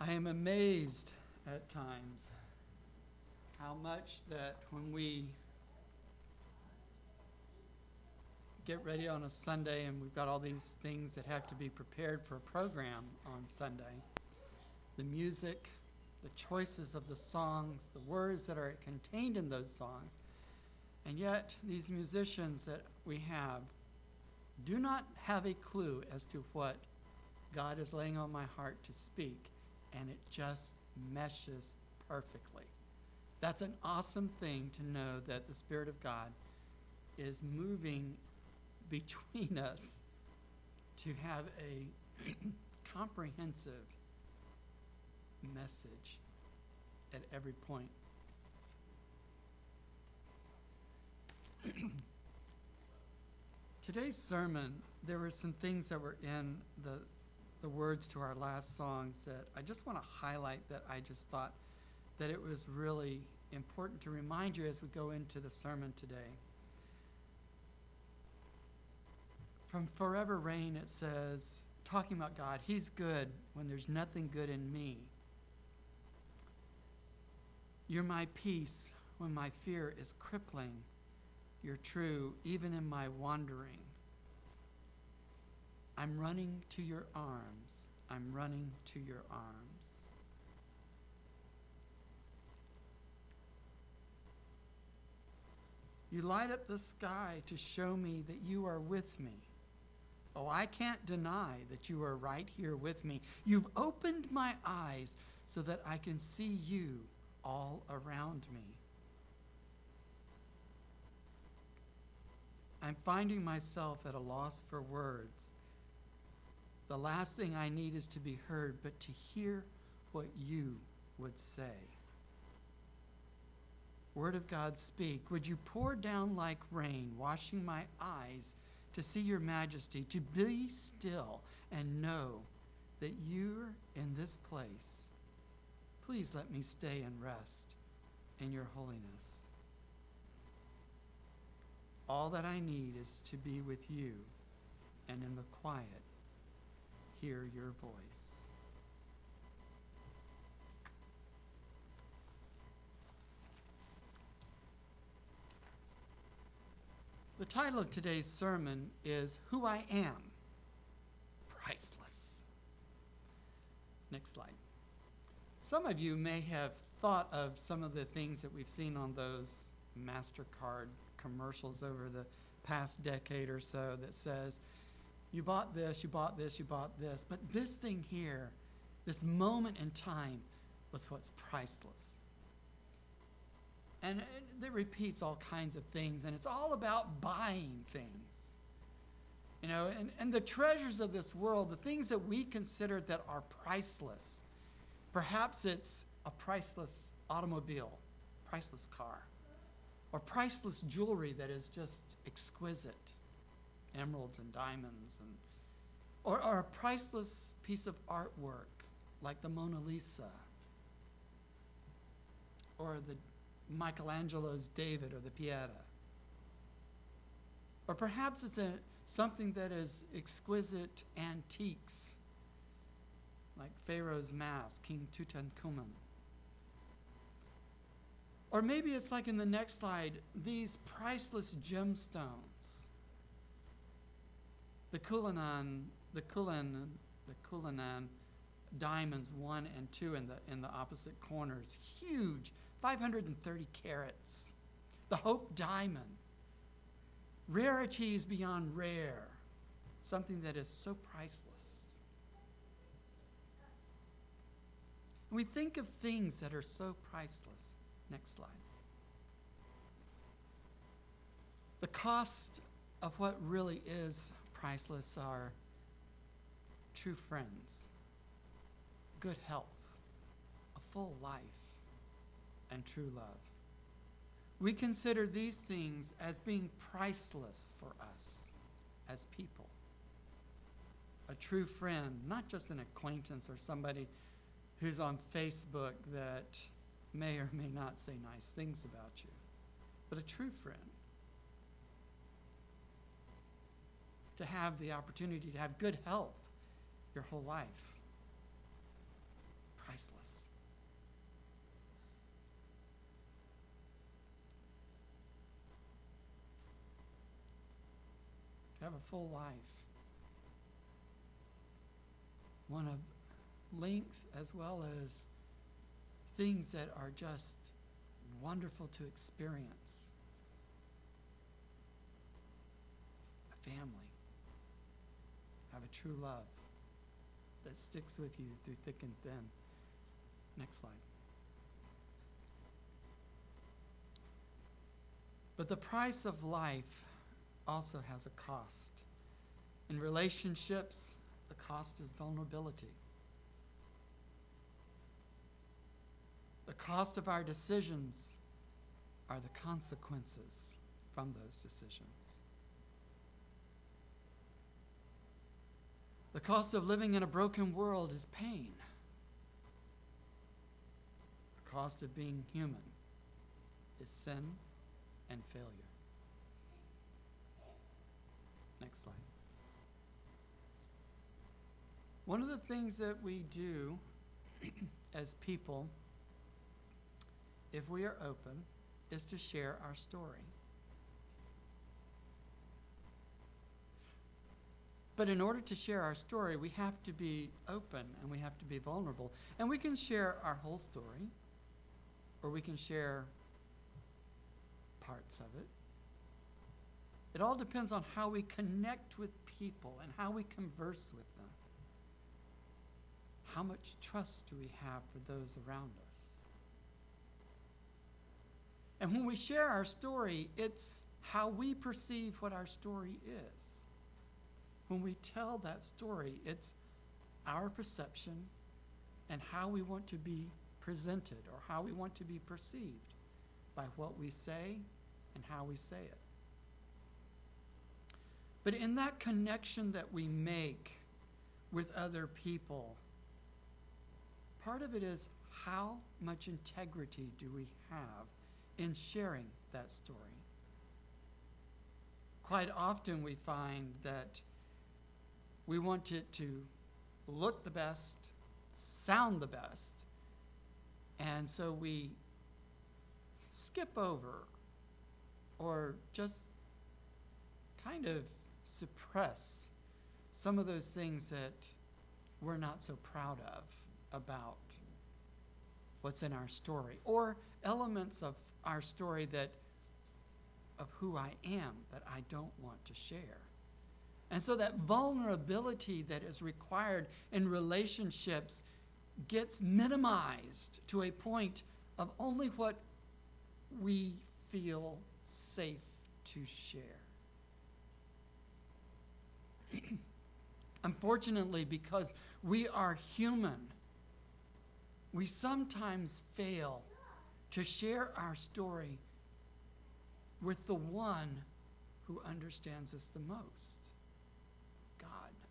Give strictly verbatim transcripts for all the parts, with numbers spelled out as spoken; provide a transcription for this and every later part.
I am amazed at times how much that when we get ready on a Sunday and we've got all these things that have to be prepared for a program on Sunday, the music, the choices of the songs, the words that are contained in those songs, and yet these musicians that we have do not have a clue as to what God is laying on my heart to speak, and it just meshes perfectly. That's an awesome thing to know that the Spirit of God is moving between us to have a comprehensive message at every point. Today's sermon, there were some things that were in the the words to our last songs that I just want to highlight, that I just thought that it was really important to remind you as we go into the sermon today. From Forever Rain, it says, talking about God, He's good when there's nothing good in me. You're my peace when my fear is crippling. You're true even in my wandering. I'm running to your arms. I'm running to your arms. You light up the sky to show me that you are with me. Oh, I can't deny that you are right here with me. You've opened my eyes so that I can see you all around me. I'm finding myself at a loss for words. The last thing I need is to be heard, but to hear what you would say. Word of God, speak. Would you pour down like rain, washing my eyes to see your majesty, to be still and know that you're in this place. Please let me stay and rest in your holiness. All that I need is to be with you, and in the quiet, hear your voice. The title of today's sermon is Who I Am, Priceless. Next slide. Some of you may have thought of some of the things that we've seen on those MasterCard commercials over the past decade or so that says, you bought this, you bought this, you bought this, but this thing here, this moment in time, was what's priceless. And it repeats all kinds of things, and it's all about buying things. You know, and, and the treasures of this world, the things that we consider that are priceless. Perhaps it's a priceless automobile, priceless car, or priceless jewelry that is just exquisite, emeralds and diamonds, and or, or a priceless piece of artwork like the Mona Lisa, or the Michelangelo's David or the Pieta. Or perhaps it's a, something that is exquisite antiques, like Pharaoh's mask, King Tutankhamun. Or maybe it's like in the next slide, these priceless gemstones. The Cullinan, the Cullinan, the Cullinan diamonds one and two in the in the opposite corners, huge, five hundred thirty carats. The Hope diamond, rarities beyond rare, something that is so priceless. We think of things that are so priceless. Next slide. The cost of what really is priceless are true friends, good health, a full life, and true love. We consider these things as being priceless for us as people. A true friend, not just an acquaintance or somebody who's on Facebook that may or may not say nice things about you, but a true friend. To have the opportunity to have good health your whole life. priceless. To have a full life, one of length as well as things that are just wonderful to experience. A family. Have a true love that sticks with you through thick and thin. Next slide. But the price of life also has a cost. In relationships, the cost is vulnerability. The cost of our decisions are the consequences from those decisions. The cost of living in a broken world is pain. The cost of being human is sin and failure. Next slide. One of the things that we do as people, if we are open, is to share our story. But in order to share our story, we have to be open and we have to be vulnerable. And we can share our whole story, or we can share parts of it. It all depends on how we connect with people and how we converse with them. How much trust do we have for those around us? And when we share our story, it's how we perceive what our story is. When we tell that story, it's our perception and how we want to be presented or how we want to be perceived by what we say and how we say it. But in that connection that we make with other people, part of it is how much integrity do we have in sharing that story. Quite often we find that we want it to look the best, sound the best, and so we skip over or just kind of suppress some of those things that we're not so proud of about what's in our story, or elements of our story that of who I am that I don't want to share. And so that vulnerability that is required in relationships gets minimized to a point of only what we feel safe to share. Unfortunately, because we are human, we sometimes fail to share our story with the one who understands us the most, God.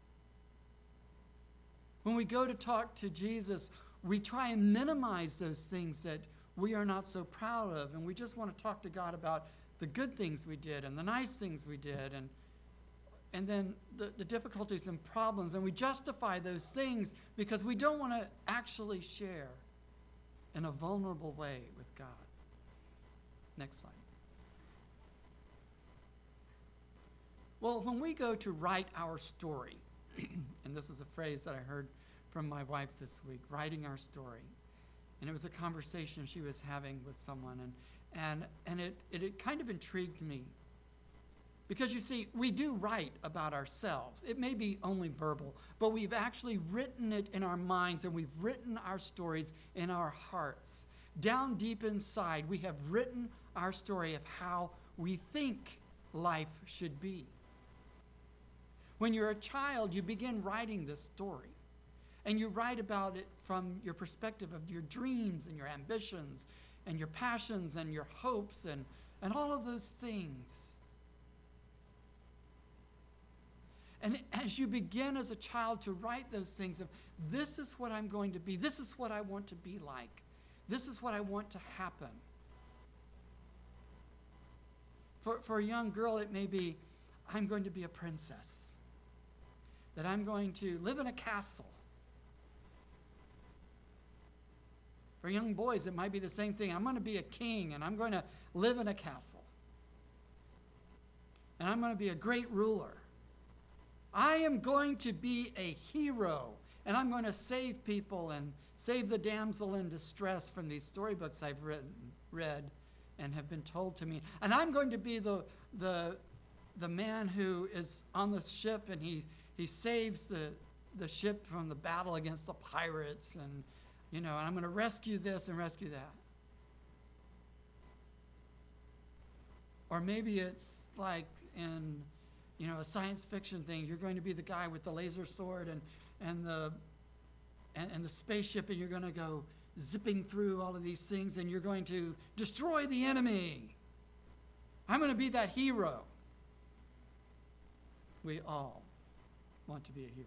When we go to talk to Jesus, we try and minimize those things that we are not so proud of, and we just want to talk to God about the good things we did and the nice things we did, and and then the, the difficulties and problems, and we justify those things because we don't want to actually share in a vulnerable way with God. Next slide. Well, when we go to write our story, and this was a phrase that I heard from my wife this week, writing our story. And it was a conversation she was having with someone, and and and it, it, it kind of intrigued me. Because you see, we do write about ourselves. It may be only verbal, but we've actually written it in our minds, and we've written our stories in our hearts. Down deep inside, we have written our story of how we think life should be. When you're a child, you begin writing this story. And you write about it from your perspective of your dreams and your ambitions and your passions and your hopes and, and all of those things. And as you begin as a child to write those things of, this is what I'm going to be, this is what I want to be like, this is what I want to happen. For, for a young girl, it may be, I'm going to be a princess, that I'm going to live in a castle, For young boys, it might be the same thing. I'm going to be a king, and I'm going to live in a castle. And I'm going to be a great ruler. I am going to be a hero, and I'm going to save people and save the damsel in distress from these storybooks I've written, read and have been told to me. And I'm going to be the, the, the man who is on the ship, and he, he saves the, the ship from the battle against the pirates, and you know, and I'm going to rescue this and rescue that. Or maybe it's like in, you know, a science fiction thing. You're going to be the guy with the laser sword and, and, the, and, and the spaceship, and you're going to go zipping through all of these things, and you're going to destroy the enemy. I'm going to be that hero. We all want to be a hero.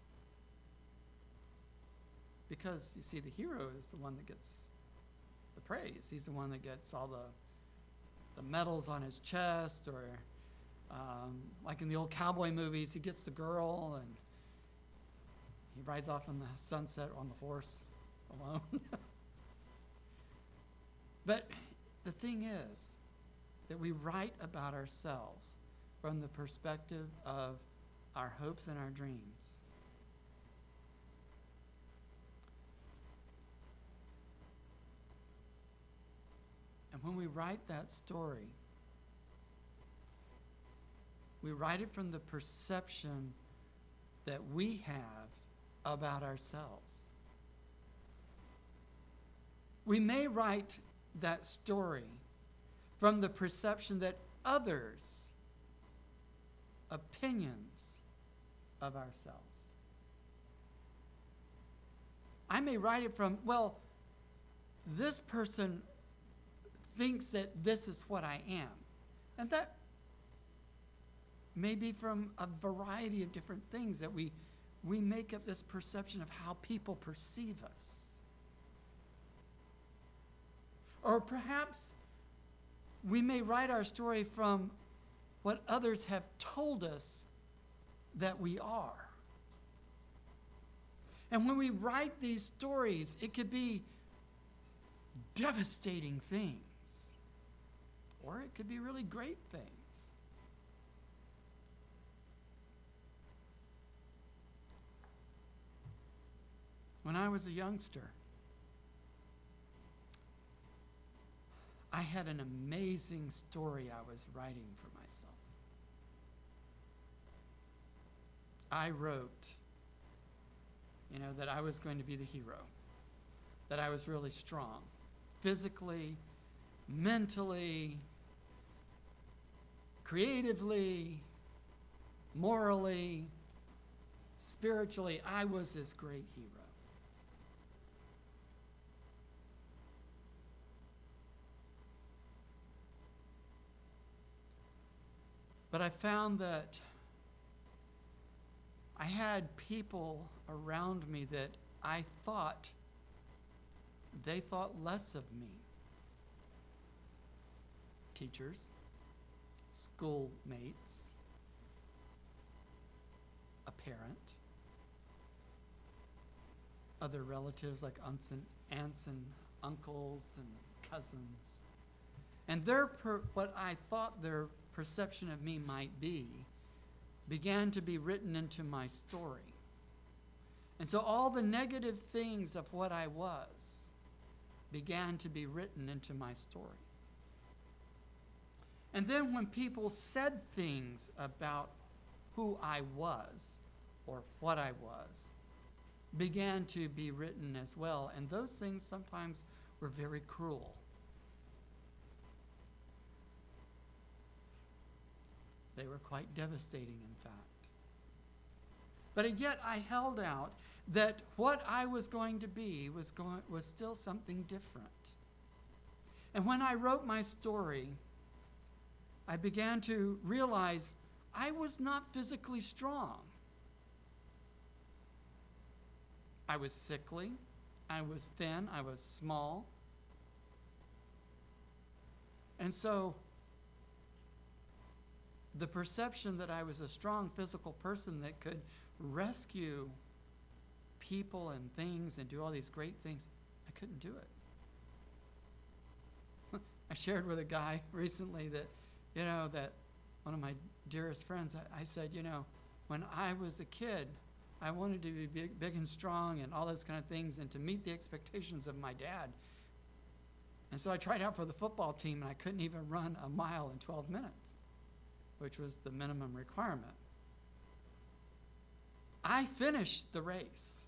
Because, you see, the hero is the one that gets the praise. He's the one that gets all the, the medals on his chest, or um, like in the old cowboy movies, he gets the girl, and he rides off in the sunset on the horse alone. But the thing is that we write about ourselves from the perspective of our hopes and our dreams. And when we write that story, we write it from the perception that we have about ourselves. We may write that story from the perception that others' opinions of ourselves. I may write it from, well, this person thinks that this is what I am. And that may be from a variety of different things that we, we make up this perception of how people perceive us. Or perhaps we may write our story from what others have told us that we are. And when we write these stories, it could be devastating things. Or it could be really great things. When I was a youngster, I had an amazing story I was writing for myself. I wrote, you know, that I was going to be the hero, that I was really strong, physically, mentally, creatively, morally, spiritually. I was this great hero. But I found that I had people around me that I thought they thought less of me. Teachers, schoolmates, a parent, other relatives like aunts and, aunts and uncles and cousins. And their per, what I thought their perception of me might be began to be written into my story. And so all the negative things of what I was began to be written into my story. And then when people said things about who I was or what I was, began to be written as well. And those things sometimes were very cruel. They were quite devastating, in fact. But yet I held out that what I was going to be was, going, was still something different. And when I wrote my story, I began to realize I was not physically strong. I was sickly, I was thin, I was small. And so the perception that I was a strong physical person that could rescue people and things and do all these great things, I couldn't do it. I shared with a guy recently that, you know, that one of my dearest friends, I, I said, you know, when I was a kid, I wanted to be big, big and strong and all those kind of things and to meet the expectations of my dad. And so I tried out for the football team, and I couldn't even run a mile in twelve minutes, which was the minimum requirement. I finished the race,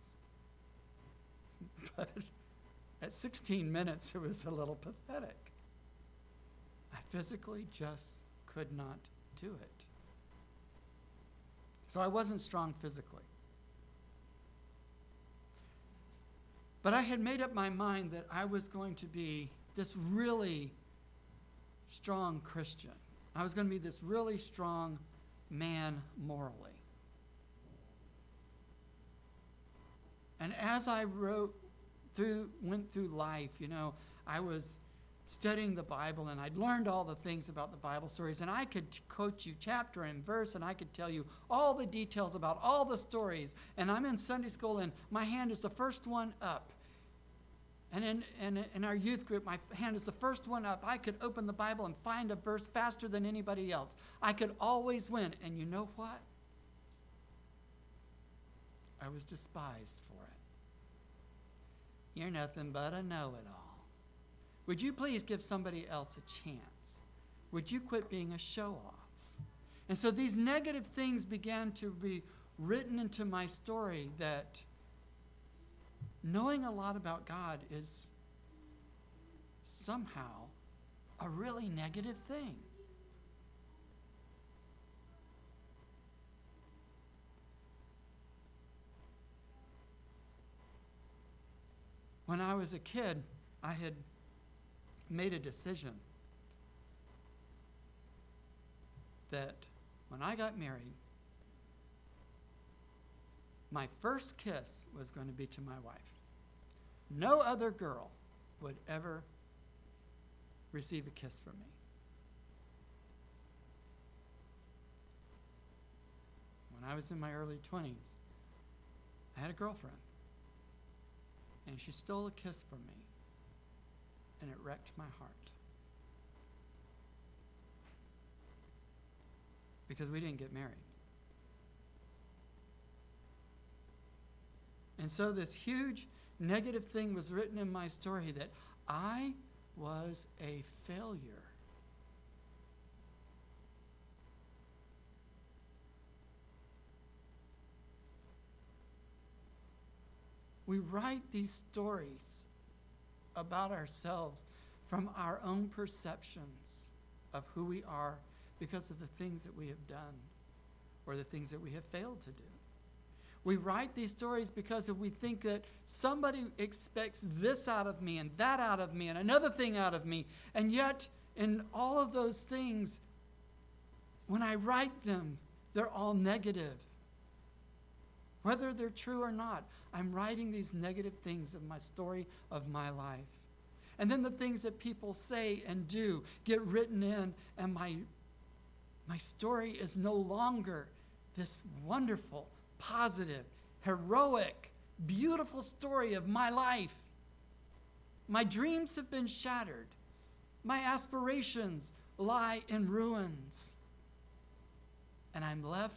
but at sixteen minutes, it was a little pathetic. I physically just could not do it. So I wasn't strong physically. But I had made up my mind that I was going to be this really strong Christian. I was going to be this really strong man morally. And as I wrote through, went through life, you know, I was studying the Bible, and I'd learned all the things about the Bible stories, and I could quote you chapter and verse, and I could tell you all the details about all the stories. And I'm in Sunday school, and my hand is the first one up. And in, in, in our youth group, my hand is the first one up. I could open the Bible and find a verse faster than anybody else. I could always win. And you know what? I was despised for it. You're nothing but a know-it-all. Would you please give somebody else a chance? Would you quit being a show-off? And so these negative things began to be written into my story, that knowing a lot about God is somehow a really negative thing. When I was a kid, I had made a decision that when I got married, my first kiss was going to be to my wife. No other girl would ever receive a kiss from me. When I was in my early twenties, I had a girlfriend, and she stole a kiss from me, and it wrecked my heart. Because we didn't get married. And so this huge negative thing was written in my story, that I was a failure. We write these stories about ourselves from our own perceptions of who we are because of the things that we have done or the things that we have failed to do. We write these stories because if we think that somebody expects this out of me and that out of me and another thing out of me, and yet in all of those things, when I write them, they're all negative. Whether they're true or not, I'm writing these negative things of my story of my life. And then the things that people say and do get written in, and my, my story is no longer this wonderful, positive, heroic, beautiful story of my life. My dreams have been shattered. My aspirations lie in ruins. And I'm left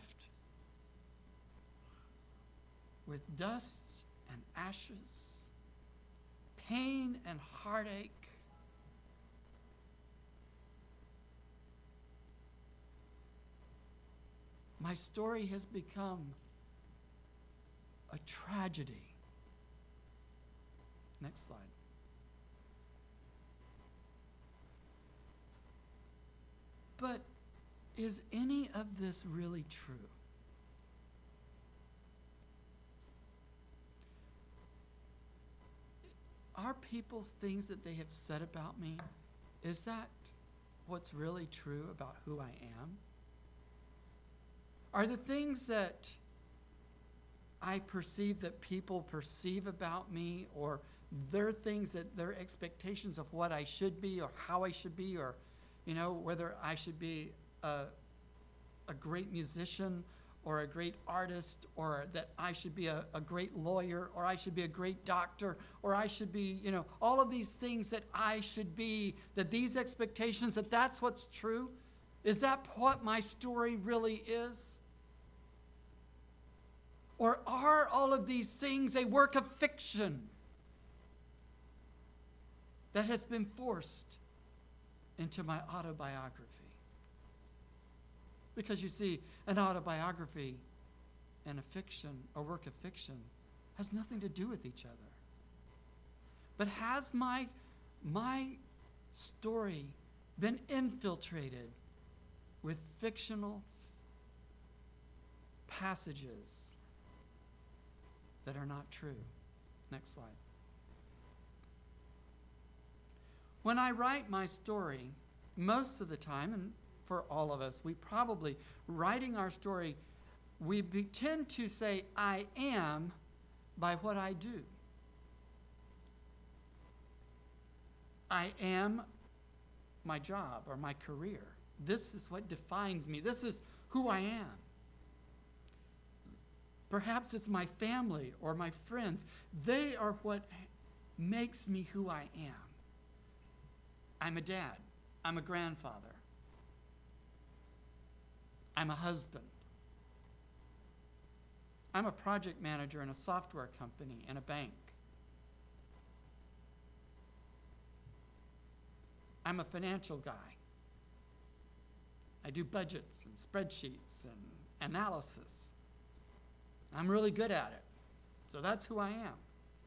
with dust and ashes, pain and heartache. My story has become a tragedy. Next slide. But is any of this really true? Are people's things that they have said about me, is that what's really true about who I am? Are the things that I perceive that people perceive about me, or their things that their expectations of what I should be or how I should be, or, you know, whether I should be a, a great musician or a great artist, or that I should be a, a great lawyer, or I should be a great doctor, or I should be, you know, all of these things that I should be, that these expectations, that that's what's true? Is that what my story really is? Or are all of these things a work of fiction that has been forced into my autobiography? Because you see, an autobiography and a fiction, a work of fiction, has nothing to do with each other. But has my, my story been infiltrated with fictional passages that are not true? Next slide. When I write my story, most of the time, and for all of us, we probably, writing our story, we be, tend to say, I am, by what I do. I am my job or my career. This is what defines me. This is who I am. Perhaps it's my family or my friends. They are what makes me who I am. I'm a dad. I'm a grandfather. I'm a husband. I'm a project manager in a software company and a bank. I'm a financial guy. I do budgets and spreadsheets and analysis. I'm really good at it. So that's who I am.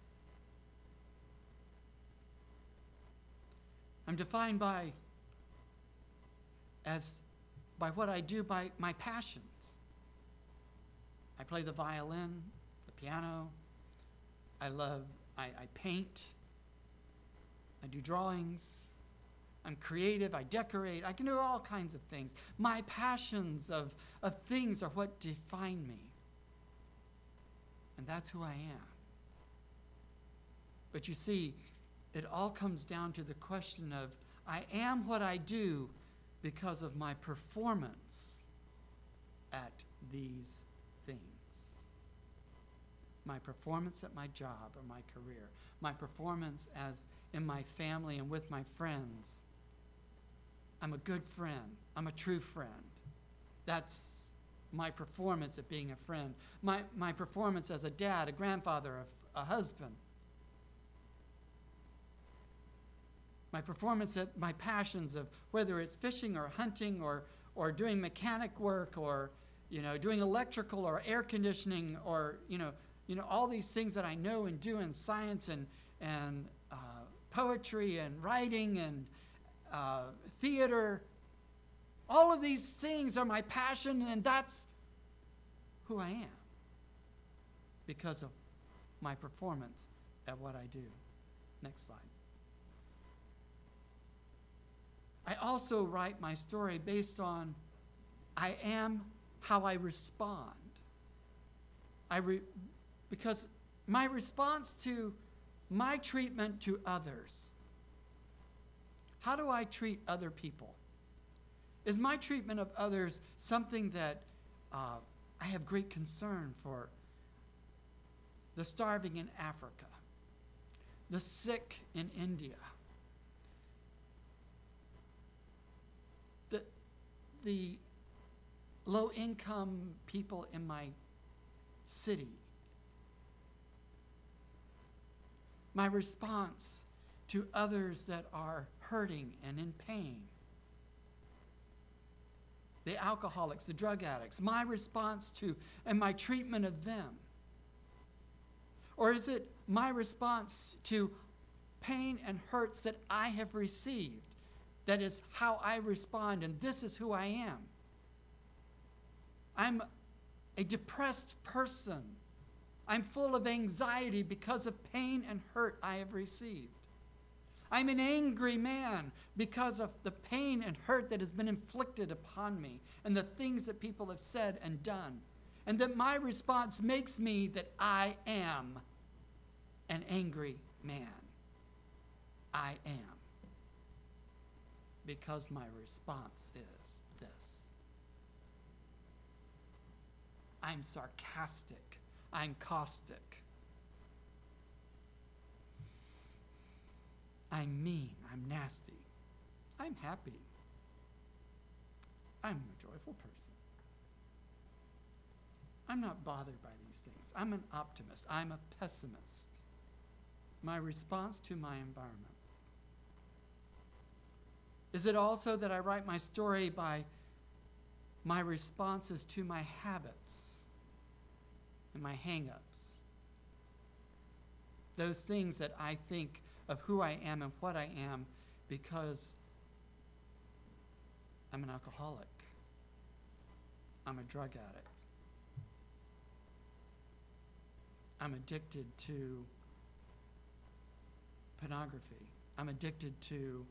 I'm defined by, as, by what I do, by my passions. I play the violin, the piano. I love, I, I paint. I do drawings. I'm creative. I decorate. I can do all kinds of things. My passions of, of things are what define me. And that's who I am. But you see, it all comes down to the question of, I am what I do because of my performance at these things. My performance at my job or my career. My performance as in my family and with my friends. I'm a good friend. I'm a true friend. That's my performance at being a friend. My, my performance as a dad, a grandfather, a, a husband. My performance at my passions of whether it's fishing or hunting or, or doing mechanic work or, you know, doing electrical or air conditioning or, you know, you know, all these things that I know and do in science and, and uh, poetry and writing and uh, theater. All of these things are my passion, and that's who I am because of my performance at what I do. Next slide. I also write my story based on I am how I respond. I re- because my response to my treatment to others. How do I treat other people? Is my treatment of others something that uh, I have great concern for the starving in Africa, the sick in India, the, the low-income people in my city? My response to others that are hurting and in pain. The alcoholics, the drug addicts, my response to and my treatment of them? Or is it my response to pain and hurts that I have received? That is how I respond, and this is who I am. I'm a depressed person. I'm full of anxiety because of pain and hurt I have received. I'm an angry man because of the pain and hurt that has been inflicted upon me and the things that people have said and done. And that my response makes me that I am an angry man. I am. Because my response is this. I'm sarcastic. I'm caustic. I'm mean. I'm nasty. I'm happy. I'm a joyful person. I'm not bothered by these things. I'm an optimist. I'm a pessimist. My response to my environment. Is it also that I write my story by my responses to my habits and my hang-ups? Those things that I think of who I am and what I am because I'm an alcoholic. I'm a drug addict. I'm addicted to pornography. I'm addicted to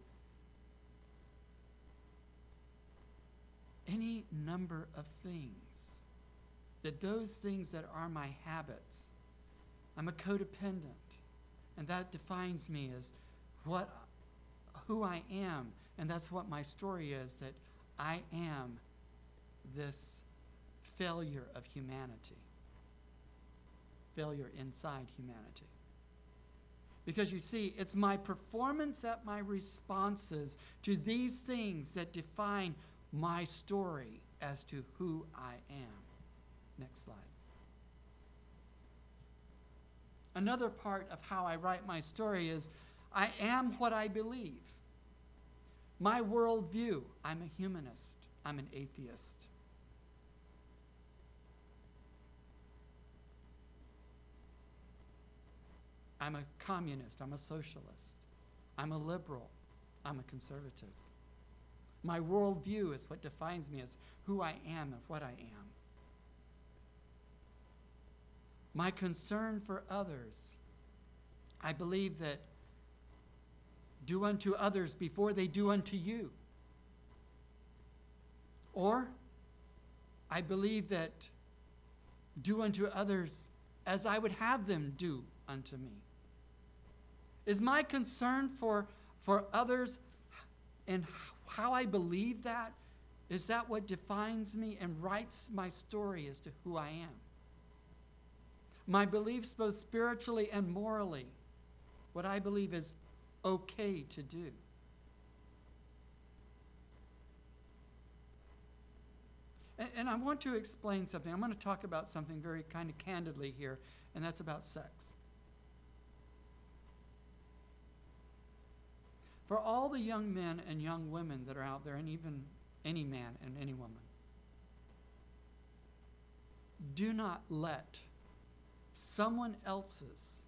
any number of things. That those things that are my habits, I'm a codependent. And that defines me as what, who I am. And that's what my story is, that I am this failure of humanity. Failure inside humanity. Because you see, it's my performance at my responses to these things that define my story as to who I am. Next slide. Another part of how I write my story is I am what I believe. My worldview, I'm a humanist. I'm an atheist. I'm a communist. I'm a socialist. I'm a liberal. I'm a conservative. My worldview is what defines me as who I am and what I am. My concern for others. I believe that do unto others before they do unto you. Or I believe that do unto others as I would have them do unto me. Is my concern for, for others and how I believe that, is that what defines me and writes my story as to who I am? My beliefs both spiritually and morally, what I believe is okay to do. And, and I want to explain something. I'm going to talk about something very kind of candidly here, and that's about sex. For all the young men and young women that are out there, and even any man and any woman, do not let someone else's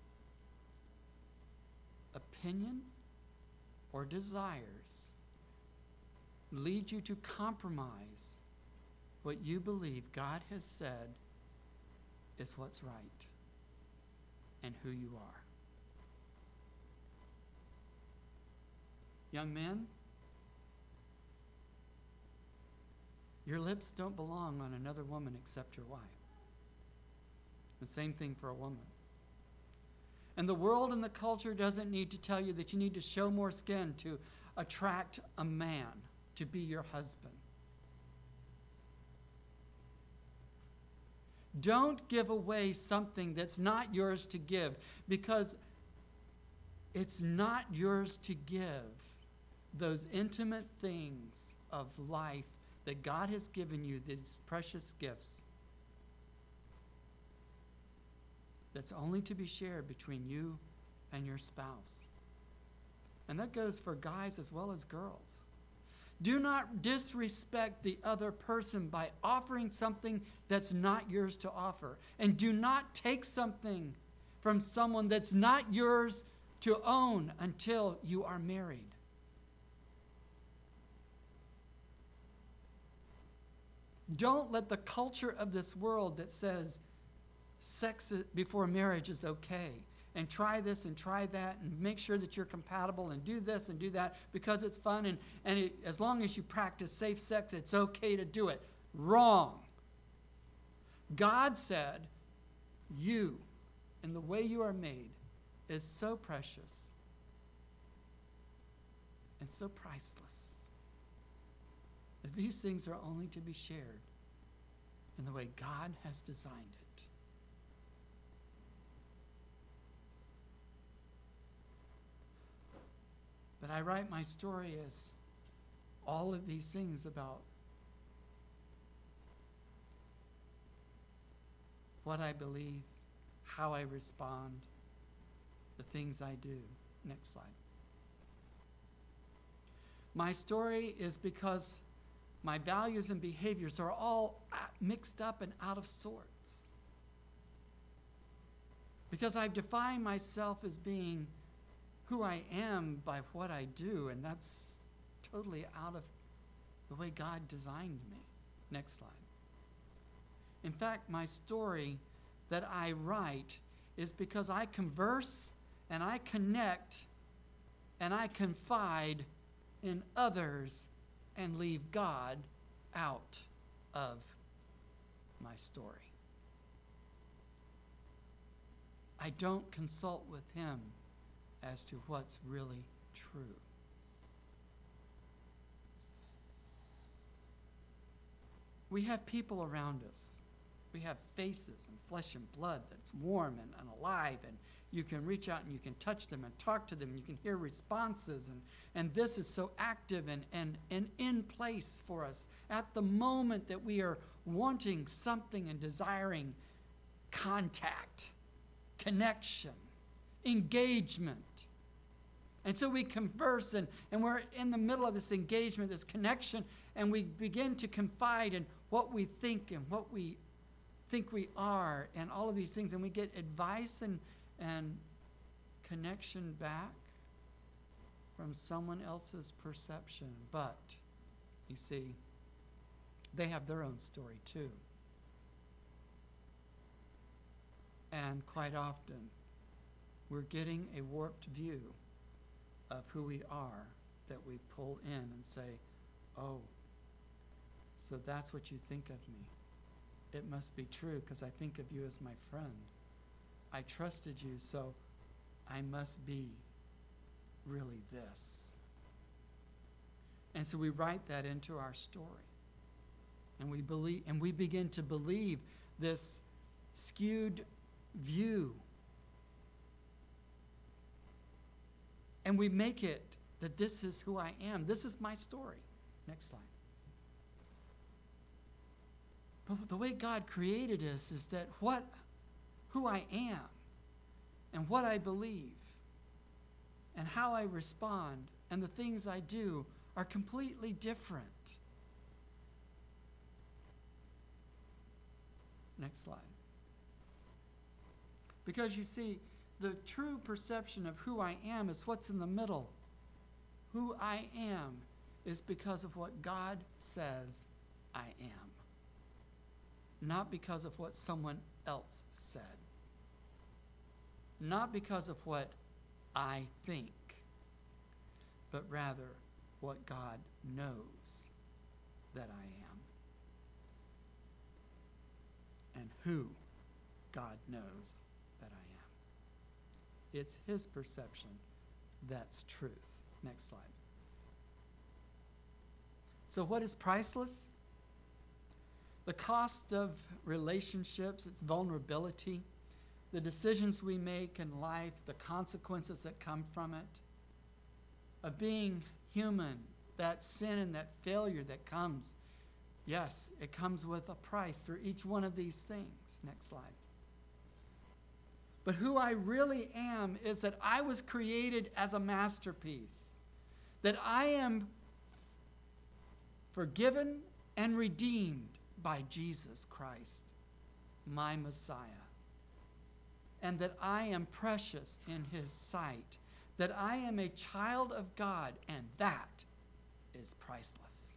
opinion or desires lead you to compromise what you believe God has said is what's right and who you are. Young men, your lips don't belong on another woman except your wife. The same thing for a woman. And the world and the culture doesn't need to tell you that you need to show more skin to attract a man to be your husband. Don't give away something that's not yours to give, because it's not yours to give those intimate things of life that God has given you, these precious gifts, that's only to be shared between you and your spouse. And that goes for guys as well as girls. Do not disrespect the other person by offering something that's not yours to offer. And do not take something from someone that's not yours to own until you are married. Don't let the culture of this world that says sex before marriage is okay, and try this and try that and make sure that you're compatible and do this and do that because it's fun, and, and it, as long as you practice safe sex, it's okay to do it. Wrong. God said you and the way you are made is so precious and so priceless that these things are only to be shared in the way God has designed it. But I write my story as all of these things about what I believe, how I respond, the things I do. Next slide. My story is because my values and behaviors are all mixed up and out of sorts. Because I've defined myself as being who I am by what I do, and that's totally out of the way God designed me. Next slide. In fact, my story that I write is because I converse and I connect and I confide in others and leave God out of my story. I don't consult with him as to what's really true. We have people around us. We have faces and flesh and blood that's warm and, and alive, and you can reach out and you can touch them and talk to them, and you can hear responses, and, and this is so active and, and, and in place for us at the moment that we are wanting something and desiring contact, connection, engagement. And so we converse, and, and we're in the middle of this engagement, this connection, and we begin to confide in what we think and what we think we are and all of these things, and we get advice and, and connection back from someone else's perception. But, you see, they have their own story too. And quite often, we're getting a warped view of who we are that we pull in and say, oh, so that's what you think of me. It must be true because I think of you as my friend. I trusted you, so I must be really this. And so we write that into our story. And we believe, and we begin to believe this skewed view. And we make it that this is who I am. This is my story. Next slide. But the way God created us is that what, who I am and what I believe and how I respond and the things I do are completely different. Next slide. Because you see, the true perception of who I am is what's in the middle. Who I am is because of what God says I am, not because of what someone else said, not because of what I think, but rather what God knows that I am and who God knows that I am. It's his perception that's truth. Next slide. So what is priceless? The cost of relationships, its vulnerability, the decisions we make in life, the consequences that come from it, of being human, that sin and that failure that comes. Yes, it comes with a price for each one of these things. Next slide. But who I really am is that I was created as a masterpiece, that I am forgiven and redeemed by Jesus Christ, my Messiah, and that I am precious in his sight, that I am a child of God, and that is priceless.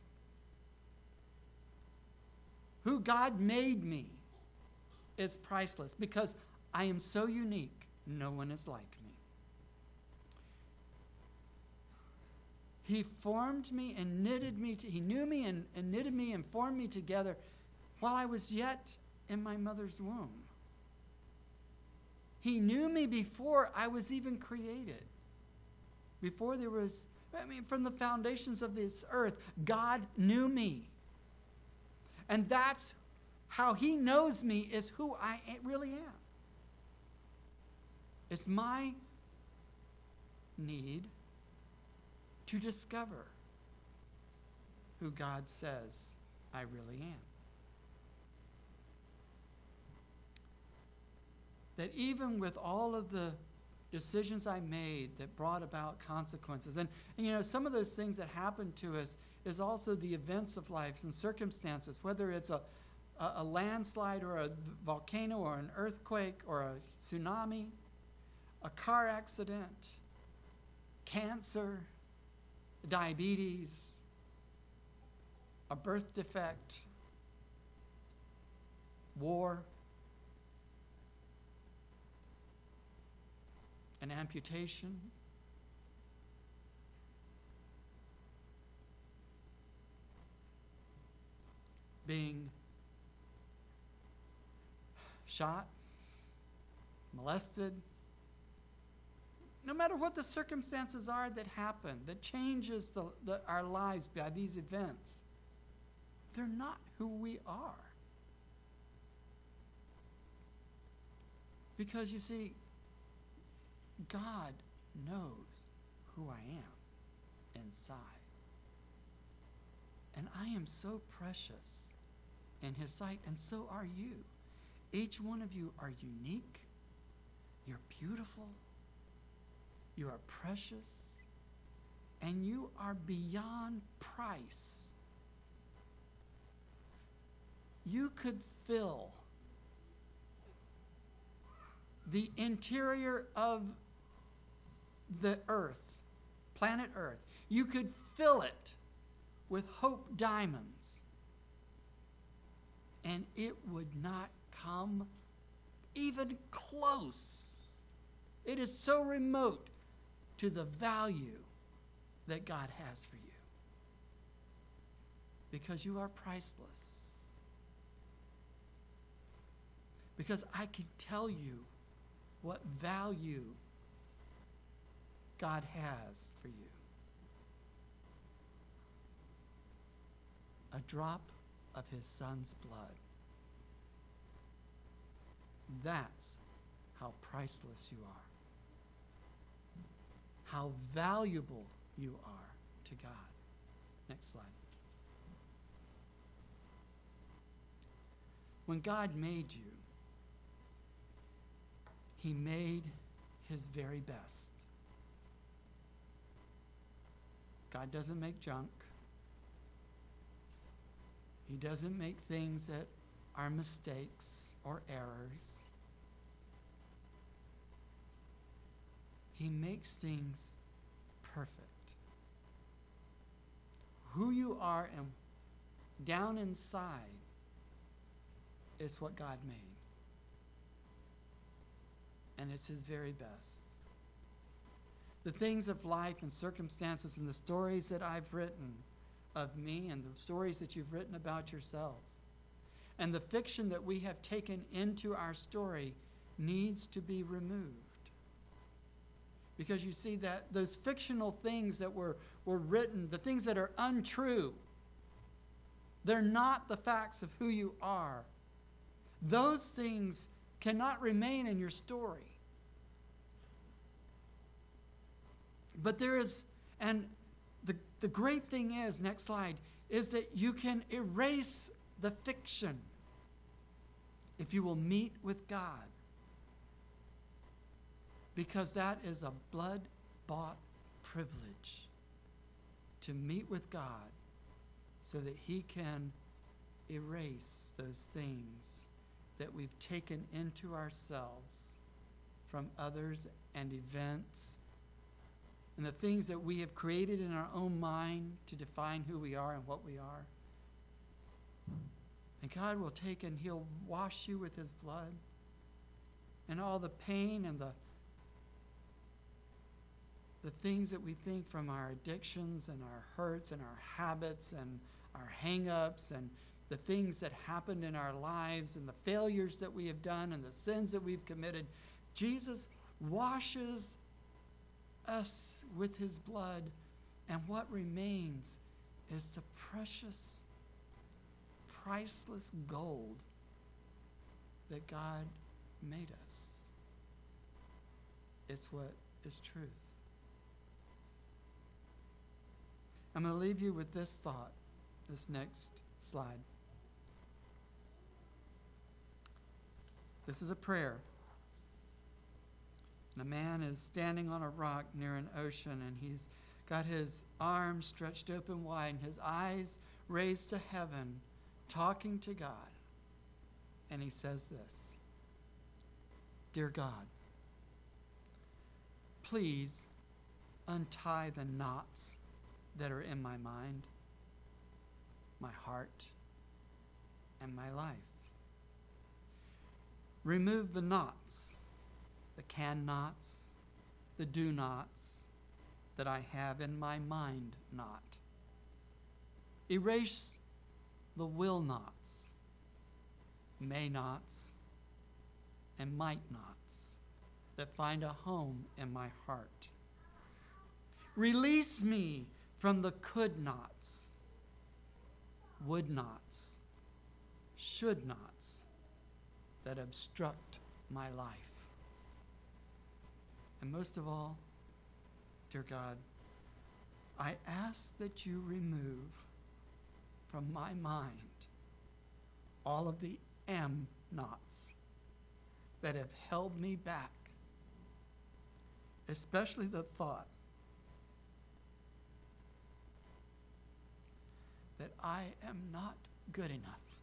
Who God made me is priceless because I am so unique, no one is like me. He formed me and knitted me, to, he knew me and, and knitted me and formed me together while I was yet in my mother's womb. He knew me before I was even created. Before there was, I mean, from the foundations of this earth, God knew me. And that's how he knows me is who I really am. It's my need to discover who God says I really am. That even with all of the decisions I made that brought about consequences, and, and you know, some of those things that happen to us is also the events of life and circumstances, whether it's a, a, a landslide or a volcano or an earthquake or a tsunami, a car accident, cancer, diabetes, a birth defect, war, an amputation, being shot, molested. No matter what the circumstances are that happen, that changes the, the, our lives by these events, they're not who we are. Because you see, God knows who I am inside. And I am so precious in his sight, and so are you. Each one of you are unique. You're beautiful. You are precious. And you are beyond price. You could fill the interior of the earth, planet Earth. You could fill it with hope diamonds, and it would not come even close. It is so remote to the value that God has for you, because you are priceless. Because I can tell you what value God has for you. A drop of his son's blood. That's how priceless you are. How valuable you are to God. Next slide. When God made you, he made his very best. God doesn't make junk. He doesn't make things that are mistakes or errors. He makes things perfect. Who you are and down inside is what God made. And it's his very best. The things of life and circumstances and the stories that I've written of me and the stories that you've written about yourselves and the fiction that we have taken into our story needs to be removed. Because you see that those fictional things that were, were written, the things that are untrue, they're not the facts of who you are. Those things cannot remain in your story. But there is, and the, the great thing is, next slide, is that you can erase the fiction if you will meet with God. Because that is a blood-bought privilege to meet with God so that he can erase those things that we've taken into ourselves from others and events and the things that we have created in our own mind to define who we are and what we are. And God will take and he'll wash you with his blood, and all the pain and the the things that we think from our addictions and our hurts and our habits and our hang-ups and the things that happened in our lives and the failures that we have done and the sins that we've committed. Jesus washes us with his blood, and what remains is the precious, priceless gold that God made us. It's what is truth. I'm going to leave you with this thought, this next slide. This is a prayer. And a man is standing on a rock near an ocean, and he's got his arms stretched open wide and his eyes raised to heaven, talking to God. And he says this: Dear God, please untie the knots that are in my mind, my heart, and my life. Remove the knots, the can knots, the do nots that I have in my mind knot. Erase the will nots, may nots, and might nots that find a home in my heart. Release me from the could nots, would nots, should nots that obstruct my life. And most of all, dear God, I ask that you remove from my mind all of the am nots that have held me back, especially the thought that I am not good enough.